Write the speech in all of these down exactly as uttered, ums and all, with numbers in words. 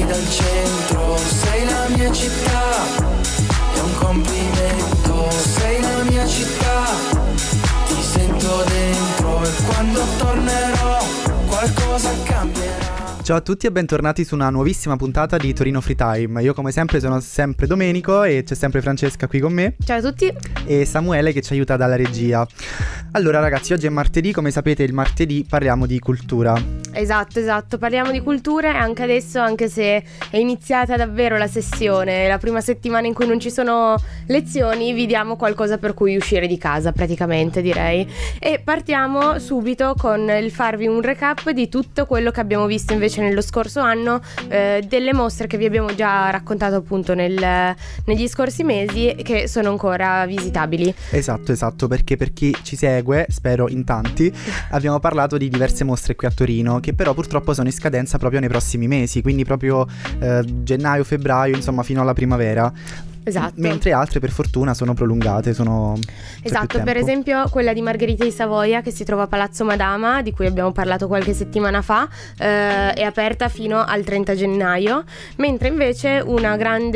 fuori dal centro, sei la mia città, è un complimento, sei la mia città, ti sento dentro e quando tornerò qualcosa cambierà. Ciao a tutti e bentornati su una nuovissima puntata di Torino Free Time. Io come sempre sono sempre Domenico e c'è sempre Francesca qui con me. Ciao a tutti. E Samuele che ci aiuta dalla regia. Allora ragazzi, oggi è martedì, come sapete il martedì parliamo di cultura. Esatto, esatto, parliamo di cultura e anche adesso, anche se è iniziata davvero la sessione, la prima settimana in cui non ci sono lezioni, vi diamo qualcosa per cui uscire di casa praticamente, direi. E partiamo subito con il farvi un recap di tutto quello che abbiamo visto invece nello scorso anno, eh, delle mostre che vi abbiamo già raccontato appunto nel, negli scorsi mesi, che sono ancora visitabili. Esatto, esatto, perché per chi ci segue, spero in tanti, abbiamo parlato di diverse mostre qui a Torino, che però purtroppo sono in scadenza proprio nei prossimi mesi, quindi proprio eh, gennaio, febbraio, insomma fino alla primavera. Esatto. Mentre altre per fortuna sono prolungate, sono esatto, per esempio quella di Margherita di Savoia che si trova a Palazzo Madama, di cui abbiamo parlato qualche settimana fa, eh, è aperta fino al trenta gennaio, mentre invece una grande,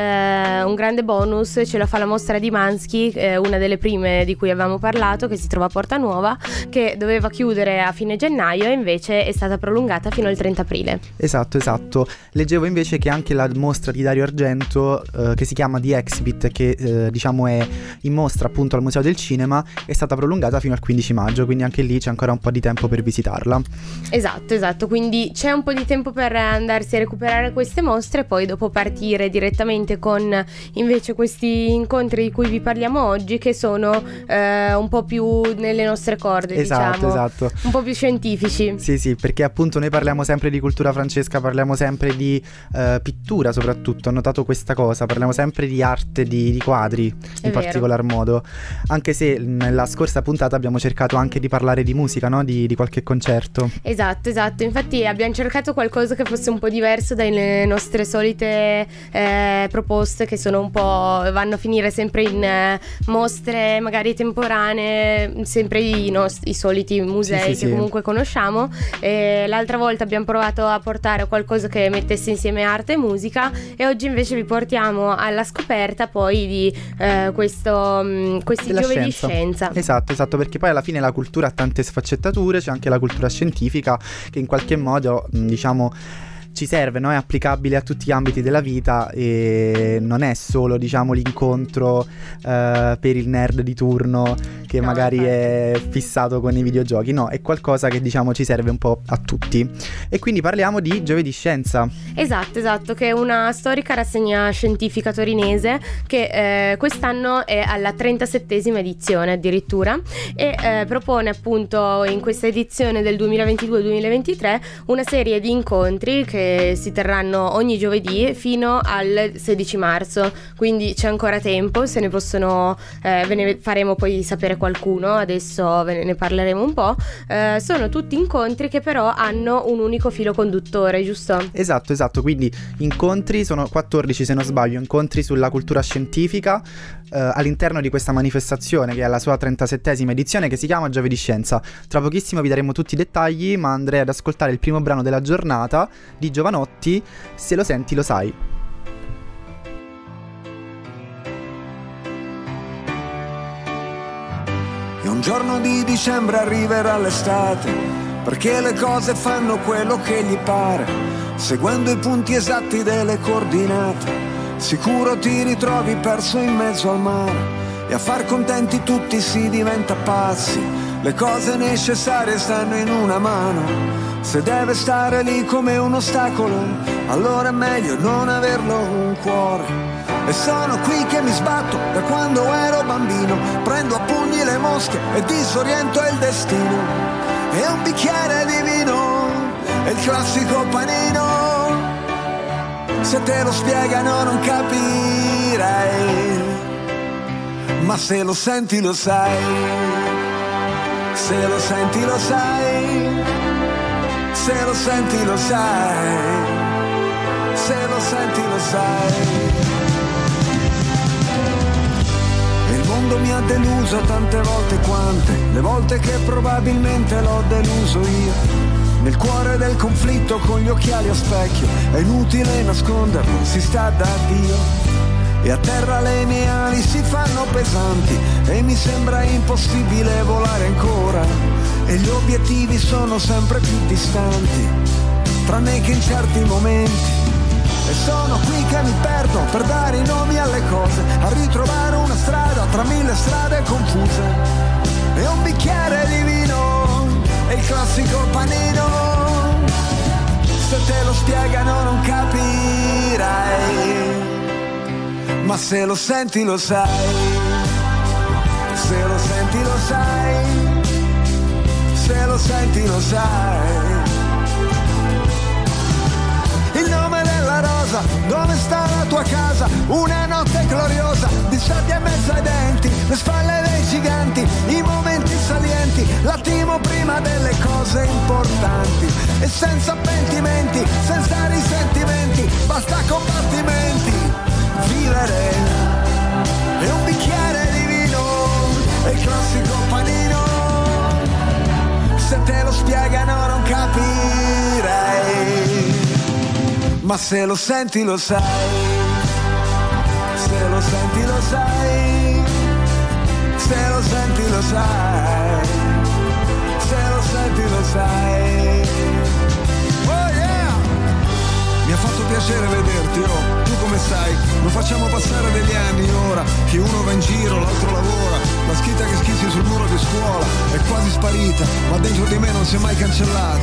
eh, un grande bonus ce la fa la mostra di Mansky, eh, una delle prime di cui avevamo parlato, che si trova a Porta Nuova, che doveva chiudere a fine gennaio e invece è stata prolungata fino al trenta aprile. Esatto, esatto. Leggevo invece che anche la mostra di Dario Argento, eh, che si chiama di Exhibit, che eh, diciamo è in mostra appunto al Museo del Cinema, è stata prolungata fino al quindici maggio, quindi anche lì c'è ancora un po' di tempo per visitarla. Esatto, esatto, quindi c'è un po' di tempo per andarsi a recuperare queste mostre e poi dopo partire direttamente con invece questi incontri di cui vi parliamo oggi, che sono eh, un po' più nelle nostre corde, esatto, diciamo, esatto. un po' più scientifici. Sì, sì, perché appunto noi parliamo sempre di cultura, Francesca, parliamo sempre di eh, pittura soprattutto, ho notato questa cosa, parliamo sempre di arte, di, di quadri in particolar modo, anche se nella scorsa puntata abbiamo cercato anche di parlare di musica, no? Di, di qualche concerto. Esatto, esatto, infatti abbiamo cercato qualcosa che fosse un po' diverso dalle nostre solite eh, proposte, che sono un po', vanno a finire sempre in eh, mostre magari temporanee, sempre i, nostri, i soliti musei sì, sì, che sì. comunque conosciamo. E l'altra volta abbiamo provato a portare qualcosa che mettesse insieme arte e musica, e oggi invece vi portiamo alla scoperta poi di eh, questo mh, questi Della giovedì scienza. scienza. Esatto, esatto, perché poi alla fine la cultura ha tante sfaccettature, c'è anche la cultura scientifica che in qualche modo mh, diciamo ci serve, no? È applicabile a tutti gli ambiti della vita e non è solo, diciamo, l'incontro eh, per il nerd di turno che no, magari infatti. è fissato con i videogiochi, no, è qualcosa che diciamo ci serve un po' a tutti. E quindi parliamo di Giovedì Scienza. Esatto, esatto, che è una storica rassegna scientifica torinese che eh, quest'anno è alla trentasettesima edizione addirittura, e eh, propone appunto in questa edizione del duemilaventidue duemilaventitré una serie di incontri che si terranno ogni giovedì fino al sedici marzo, quindi c'è ancora tempo, se ne possono eh, ve ne faremo poi sapere qualcuno, adesso ve ne parleremo un po'. Eh, sono tutti incontri che però hanno un unico filo conduttore, giusto? Esatto, esatto, quindi incontri, sono quattordici se non sbaglio, incontri sulla cultura scientifica eh, all'interno di questa manifestazione che è la sua trentasettesima edizione, che si chiama Giovedì Scienza. Tra pochissimo vi daremo tutti i dettagli, ma andrei ad ascoltare il primo brano della giornata di Giovanotti, Se lo senti lo sai. E un giorno di dicembre arriverà l'estate, perché le cose fanno quello che gli pare, seguendo i punti esatti delle coordinate. Sicuro ti ritrovi perso in mezzo al mare, e a far contenti tutti si diventa pazzi. Le cose necessarie stanno in una mano, se deve stare lì come un ostacolo, allora è meglio non averlo un cuore. E sono qui che mi sbatto da quando ero bambino, prendo a pugni le mosche e disoriento il destino. E un bicchiere di vino è il classico panino, se te lo spiegano non capirai, ma se lo senti lo sai, se lo senti lo sai, se lo senti lo sai, se lo senti lo sai. Il mondo mi ha deluso tante volte quante, le volte che probabilmente l'ho deluso io. Nel cuore del conflitto con gli occhiali a specchio, è inutile nasconderlo, si sta da Dio. E a terra le mie ali si fanno pesanti e mi sembra impossibile volare ancora, e gli obiettivi sono sempre più distanti, tranne che in certi momenti. E sono qui che mi perdo per dare i nomi alle cose, a ritrovare una strada tra mille strade confuse. E un bicchiere di vino e il classico panino, se te lo spiegano non capirai, ma se lo senti lo sai, se lo senti lo sai, se lo senti lo sai. Il nome della rosa, dove sta la tua casa? Una notte gloriosa, di sabbia in mezzo ai denti, le spalle dei giganti, i momenti salienti, l'attimo prima delle cose importanti. E senza pentimenti, senza risentimenti, basta combattimenti, vivere. E un bicchiere di vino, e il classico panino, se te lo spiegano non capirai, ma se lo senti lo sai, se lo senti lo sai, se lo senti lo sai, se lo senti lo sai. Oh yeah! Mi ha fatto piacere vederti, oh, tu come stai? Lo facciamo passare degli anni ora, che uno va in giro, l'altro lavora, la scritta che schizzi sul muro di scuola è quasi sparita, ma dentro di me non si è mai cancellata.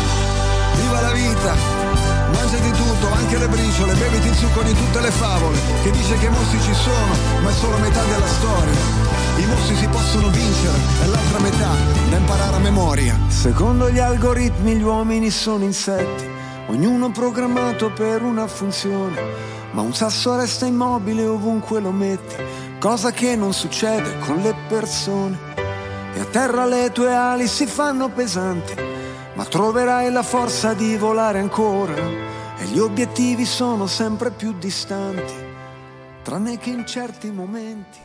Viva la vita! Mangia di tutto, anche le briciole, beviti il succo di tutte le favole, che dice che i mostri ci sono, ma è solo metà della storia. I mostri si possono vincere, è l'altra metà da imparare a memoria. Secondo gli algoritmi gli uomini sono insetti, ognuno programmato per una funzione, ma un sasso resta immobile ovunque lo metti, cosa che non succede con le persone. E a terra le tue ali si fanno pesanti, ma troverai la forza di volare ancora, e gli obiettivi sono sempre più distanti, tranne che in certi momenti.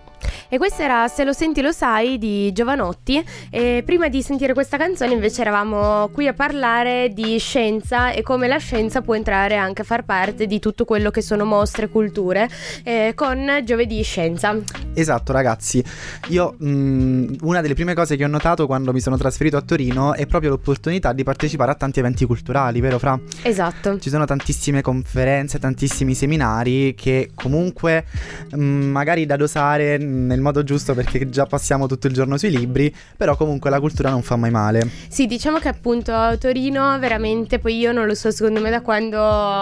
E questo era Se lo senti lo sai di Jovanotti. E prima di sentire questa canzone invece eravamo qui a parlare di scienza e come la scienza può entrare anche a far parte di tutto quello che sono mostre, culture, eh, con Giovedì Scienza. Esatto ragazzi, io mh, una delle prime cose che ho notato quando mi sono trasferito a Torino è proprio l'opportunità di partecipare a tanti eventi culturali, vero Fra? Esatto. Ci sono tantissime conferenze, tantissimi seminari che comunque mh, magari da dosare nel modo giusto, perché già passiamo tutto il giorno sui libri, però comunque la cultura non fa mai male. Sì, diciamo che appunto a Torino veramente, poi io non lo so, secondo me da quando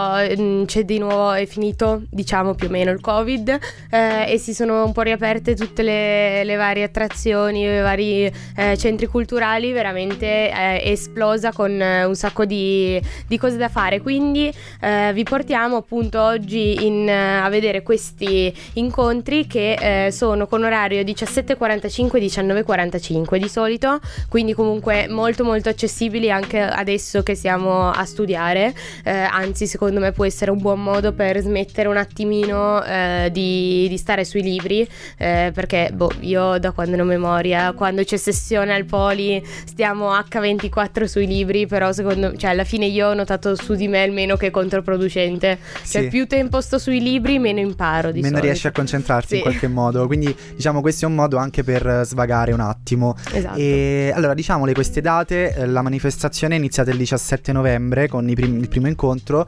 mh, c'è di nuovo, è finito diciamo più o meno il Covid, eh, e si sono un po' riaperte tutte le, le varie attrazioni, i vari eh, centri culturali, veramente eh, è esplosa con eh, un sacco di, di cose da fare, quindi eh, vi portiamo appunto oggi in, uh, a vedere questi incontri che eh, sono con orario diciassette e quarantacinque diciannove e quarantacinque di solito, quindi comunque molto molto accessibili anche adesso che siamo a studiare, eh, anzi secondo me può essere un buon modo per smettere un attimino eh, di, di stare sui libri, eh, perché boh, io da quando ne ho memoria, quando c'è sessione al Poli stiamo acca ventiquattro sui libri, però secondo, cioè alla fine io ho notato su di me almeno che è controproducente, cioè sì. Più tempo sto sui libri meno imparo di meno solito. riesci a concentrarsi Sì. in qualche modo, quindi diciamo questo è un modo anche per svagare un attimo. Esatto. E allora diciamole queste date, la manifestazione è iniziata il diciassette novembre con i prim- il primo incontro,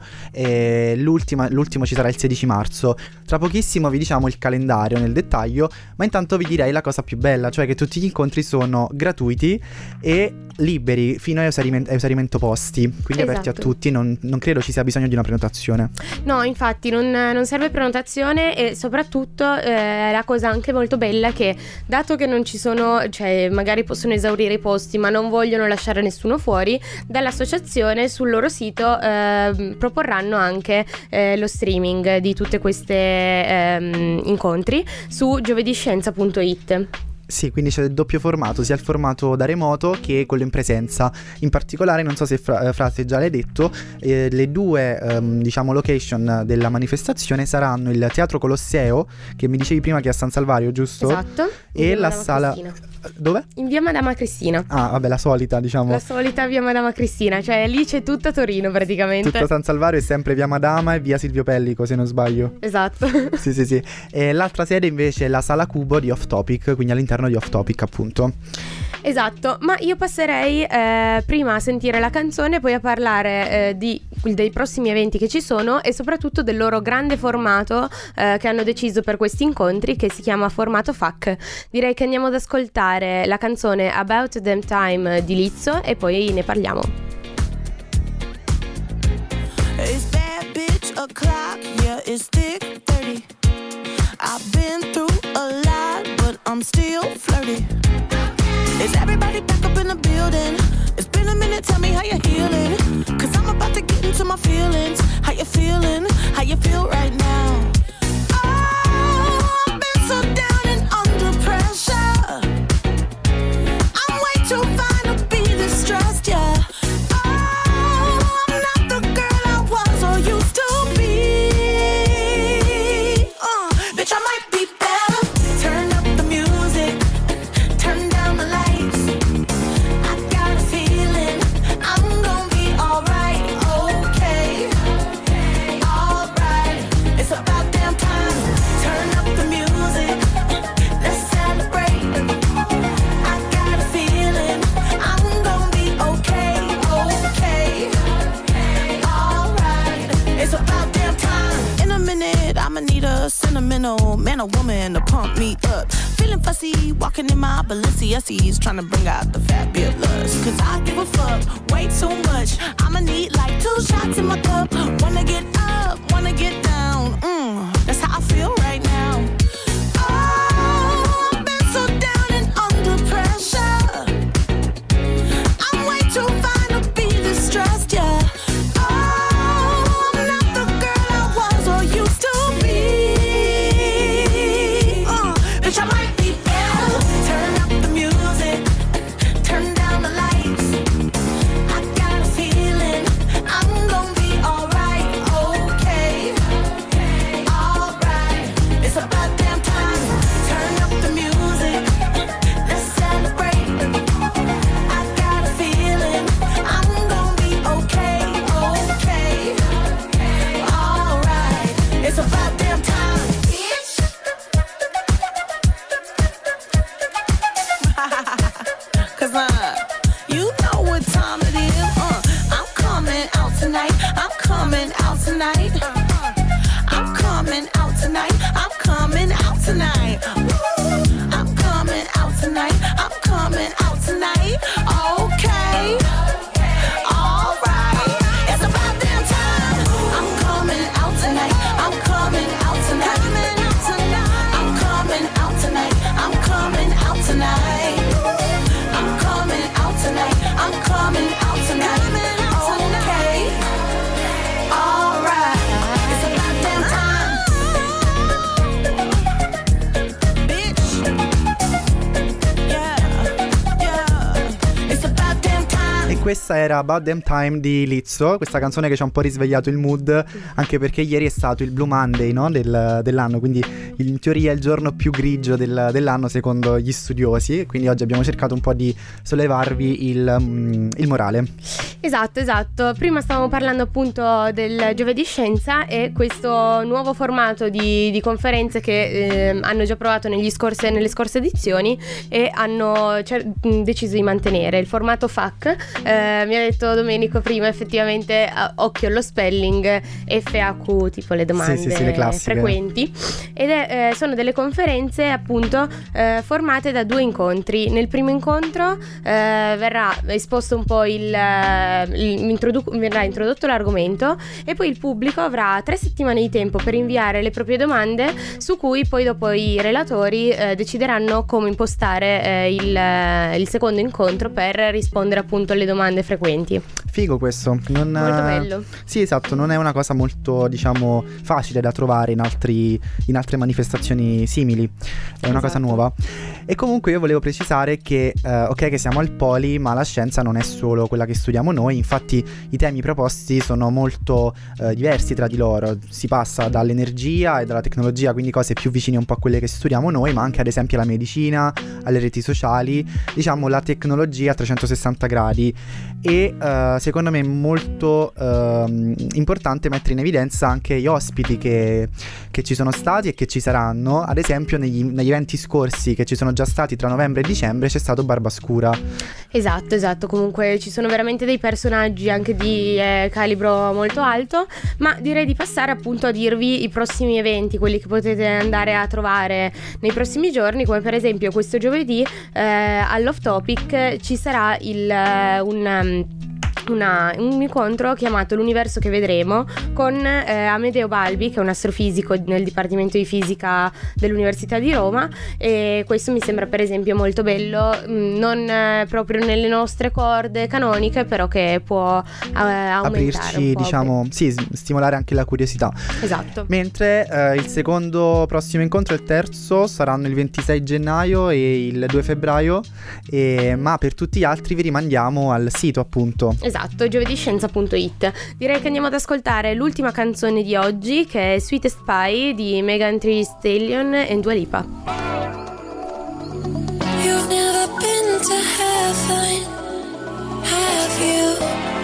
e l'ultima, l'ultimo ci sarà il sedici marzo. Tra pochissimo vi diciamo il calendario nel dettaglio, ma intanto vi direi la cosa più bella, cioè che tutti gli incontri sono gratuiti e liberi fino a esaurimento, a esaurimento posti, quindi Esatto. aperti a tutti, non, non credo ci sia bisogno di una prenotazione. No, infatti non, non serve prenotazione, e soprattutto eh, la cosa anche molto bella è che dato che non ci sono, cioè magari possono esaurire i posti ma non vogliono lasciare nessuno fuori, dall'associazione sul loro sito eh, proporranno anche eh, lo streaming di tutte queste eh, incontri su giovediscienza punto it. Sì, quindi c'è il doppio formato, sia il formato da remoto che quello in presenza. In particolare, non so se Fra, Fra se già l'hai detto, eh, le due ehm, diciamo location della manifestazione saranno il Teatro Colosseo, che mi dicevi prima che è a San Salvario, giusto? Esatto. E la sala, Dove? In via Madama Cristina. Ah, vabbè, la solita, diciamo. La solita via Madama Cristina, cioè lì c'è tutta Torino praticamente. Tutto San Salvario è sempre via Madama e via Silvio Pellico, se non sbaglio. Esatto. Sì, sì, sì. E l'altra sede invece è la Sala Cubo di Off Topic, quindi all'interno di Off Topic, appunto. Esatto, ma io passerei eh, prima a sentire la canzone, poi a parlare eh, di, dei prossimi eventi che ci sono e soprattutto del loro grande formato eh, che hanno deciso per questi incontri, che si chiama formato F A C. Direi che andiamo ad ascoltare la canzone About Them Time di Lizzo e poi ne parliamo. It's bad bitch o'clock, yeah, it's thick thirty. I've been through a lot, but I'm still flirty. Is everybody back up in the building? It's been a minute, tell me how you're healing. Cause I'm about to get into my feelings. How you feeling? How you feel right now? Oh, I've been so down and under pressure. I'm way too fine to be this stressed, yeah. Oh, I'm not the girl I was or used to be. Uh, bitch, I might be better. Turn up the music. Turn down the lights. I got a feeling I'm gonna be alright, okay, alright. It's about damn time. Turn up the music. Let's celebrate. I got a feeling I'm gonna be okay, okay, alright. It's about damn time. In a minute, I'ma need a sentimental man or woman to pump me up. Feeling fussy, walking in my Balenciennes, trying to bring out the fabulous. Cause I give a fuck way too much. I'ma need like two shots in my cup. Wanna get up, wanna get down. Mm, that's how I feel right now. Oh, I've been so down and under pressure. I'm way too fine to be this stressed, yeah. Oh, I'm not the girl I was or used to be. Uh, bitch, I might be better. Turn up the music. Turn down the lights. I got a feeling I'm gonna be alright, okay, alright. It's about damn time. Turn up the music. Let's celebrate. I got a feeling I'm gonna be okay, okay, alright. It's about damn time, bitch. Cause uh, you know what time it is. Uh, I'm coming out tonight. I'm coming out tonight. Uh, I'm coming out tonight. I'm coming out tonight. Woo. I'm coming out tonight. I'm coming out tonight. Okay. Alright. It's about damn time. I'm coming out tonight. I'm coming out tonight. I'm coming out tonight. I'm coming out tonight. I'm coming out tonight. I'm coming out tonight. Okay. Alright. It's about damn time. Bitch. Yeah. Yeah. It's about damn time. E questa era About Them Time di Lizzo, questa canzone che ci ha un po' risvegliato il mood, anche perché ieri è stato il Blue Monday, no? Del, dell'anno, quindi in teoria è il giorno più grigio del, dell'anno secondo gli studiosi, quindi oggi abbiamo cercato un po' di sollevarvi il, mm, il morale. Esatto, esatto. Prima stavamo parlando appunto del Giovedì Scienza e questo nuovo formato di, di conferenze che eh, hanno già provato negli scorse, nelle scorse edizioni e hanno cer- deciso di mantenere il formato F A C. Eh, mi ha detto Domenico prima, effettivamente, eh, occhio allo spelling, F A Q, tipo le domande sì, sì, sì, le classiche frequenti. Ed è, eh, sono delle conferenze appunto eh, formate da due incontri. Nel primo incontro eh, verrà esposto un po' il Introdu- verrà introdotto l'argomento e poi il pubblico avrà tre settimane di tempo per inviare le proprie domande, su cui poi dopo i relatori eh, decideranno come impostare eh, il, il secondo incontro per rispondere appunto alle domande domande frequenti. Figo questo. Non, Molto bello. Sì, esatto, non è una cosa molto, diciamo, facile da trovare in altri in altre manifestazioni simili. È una Esatto. cosa nuova. E comunque io volevo precisare che eh, ok che siamo al Poli, ma la scienza non è solo quella che studiamo noi. Infatti i temi proposti sono molto eh, diversi tra di loro. Si passa dall'energia e dalla tecnologia, quindi cose più vicine un po' a quelle che studiamo noi, ma anche ad esempio alla medicina, alle reti sociali, diciamo la tecnologia a trecentosessanta gradi. E eh, secondo me è molto eh, importante mettere in evidenza anche gli ospiti che, che ci sono stati e che ci saranno. Ad esempio negli, negli eventi scorsi che ci sono già stati tra novembre e dicembre c'è stato Barbascura. Esatto, esatto, comunque ci sono veramente dei personaggi anche di eh, calibro molto alto, ma direi di passare appunto a dirvi i prossimi eventi, quelli che potete andare a trovare nei prossimi giorni, come per esempio questo giovedì eh, all'Off Topic ci sarà il, eh, un... Um, Una, un incontro chiamato L'universo che vedremo con eh, Amedeo Balbi, che è un astrofisico nel Dipartimento di Fisica dell'Università di Roma, e questo mi sembra per esempio molto bello, mh, non eh, proprio nelle nostre corde canoniche, però che può eh, aumentare Aprirci, un po'. diciamo, sì, s- stimolare anche la curiosità. Esatto. Mentre eh, il secondo prossimo incontro e il terzo saranno il ventisei gennaio e il due febbraio, e, ma per tutti gli altri vi rimandiamo al sito appunto. Esatto, giovaniscienza punto it. Direi che andiamo ad ascoltare l'ultima canzone di oggi, che è Sweetest Pie di Megan Thee Stallion e Dua Lipa. You've never been to heaven, have you?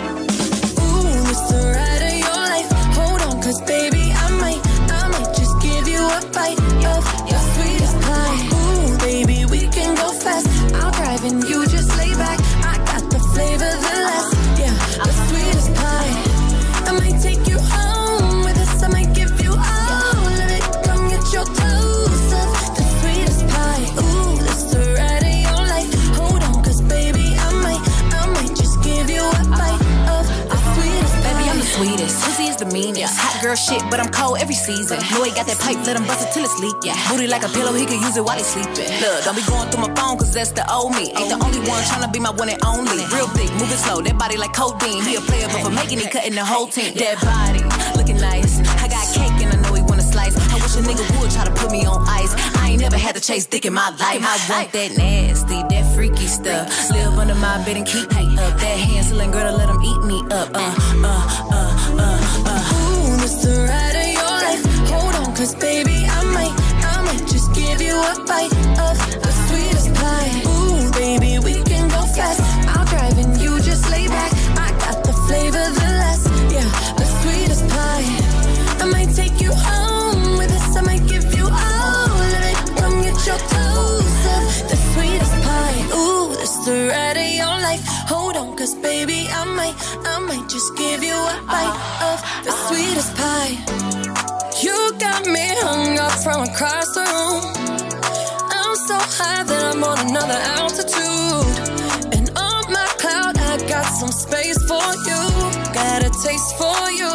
Ooh, it's the ride of your life. Hold on, cause baby, I might, I might just give you a bite of your sweetest pie. Ooh, baby, we can go fast. I'll drive and you just lay back. I got the flavor, the last, yeah, the sweetest pie. I might take you home with us, I might give you all of it. Come get your toast of the sweetest pie. Ooh, that's the ride of your life. Hold on, cause baby, I might, I might just give you a bite of the sweetest pie. Baby, I'm the sweetest. Pussy is the meanest. Hot girl shit, but I'm cold every season. Know he got that pipe, let him bust it till it's leak. Yeah. Booty like a pillow, he could use it while he sleeping. Look, don't be going through my phone, cause that's the old me. Ain't the only one tryna be my one and only. Real thick, moving slow, that body like codeine. He a player, but for making it, cutting the whole team. That body, looking nice. I got cake and I know he wanna slice. I wish a nigga would try to put me on ice. I ain't never had to chase dick in my life. I want that nasty, that freaky stuff. Live under my bed and keep me up. That Hansel and Gretel, let him eat me up. Uh, uh, uh, uh, uh. Ooh, it's the ride of your life. Hold on, cause baby, I might, I might just give you a bite of the sweetest pie. Ooh, baby, we can go fast. I'll drive and you just lay back. I got the flavor, the last, yeah, the sweetest pie. I might take you home with us, I might give you all of it. Come get your toast of the sweetest pie. Ooh, that's the ride of your life. Hold on, cause baby, I might, I might just give you a bite of the sweetest pie. You got me hung up from across the room. I'm so high that I'm on another altitude. And on my cloud, I got some space for you. Got a taste for you.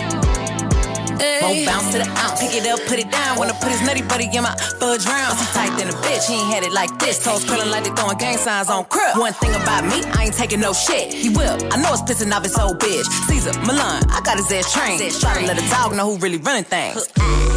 Hey. Won't bounce to the ounce, pick it up, put it down. Wanna put his nutty buddy in my fudge round. I'm tight than a bitch, he ain't had it like this. Toes curling like they throwing gang signs on crib. One thing about me, I ain't taking no shit. He will, I know it's pissing off his old bitch. Caesar, Milan, I got his ass trained. Try to let a dog know who really running things.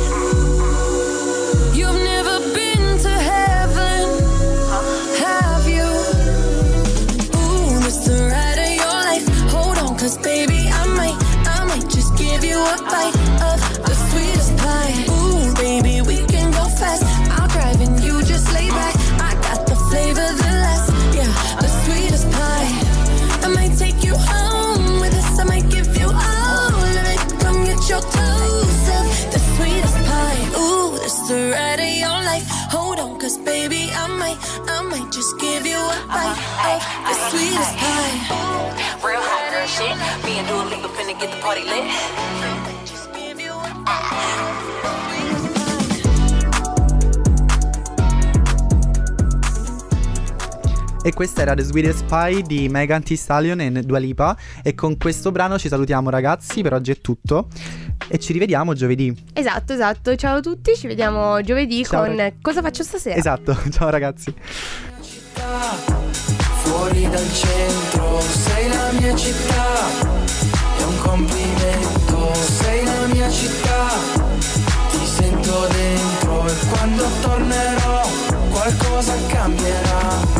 You've never been to heaven, have you? Ooh, it's the ride of your life. Hold on, cause baby, I might, I might just give you a bite of the sweetest pie. Ooh, baby, we can go fast. I'll drive and you just lay back. I got the flavor, the last, yeah, the sweetest pie. I might take you home with us, I might give you all of it. Come get your toast of the sweetest pie. Ooh, that's the ride of your life. Hold on, cause baby, I might, I might just give you a bite of the sweetest pie. Real hot girl shit. Me and Dua Lipa finna get the party lit. Just give you a bite. E questa era The Sweetest Pie di Megan Thee Stallion e Dua Lipa. E con questo brano ci salutiamo ragazzi, per oggi è tutto e ci rivediamo giovedì. Esatto, esatto, ciao a tutti, ci vediamo giovedì Ciao, con rag- Cosa faccio stasera? Esatto, ciao ragazzi. Fuori fuori dal centro, sei la mia città, è un complimento, sei la mia città, ti sento dentro e quando tornerò qualcosa cambierà.